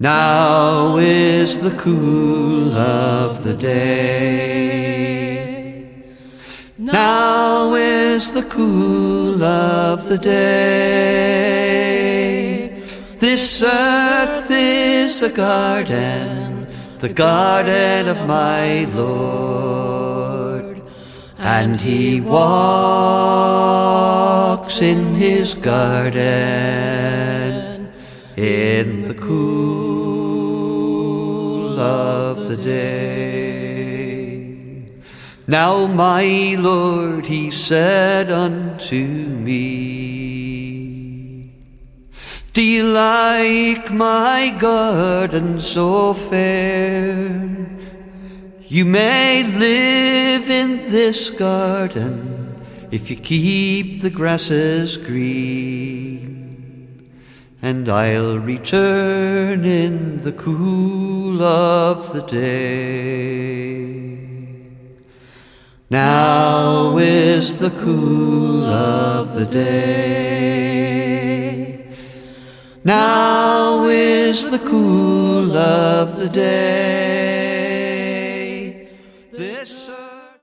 Now is the cool of the day. Now is the cool of the day. This earth is a garden, the garden of my Lord, and He walks in His garden in the cool of the day. Now my Lord, He said unto me, do you like my garden so fair? You may live in this garden if you keep the grasses green, and I'll return in the cool of the day. Now is the cool of the day. Now is the cool of the day.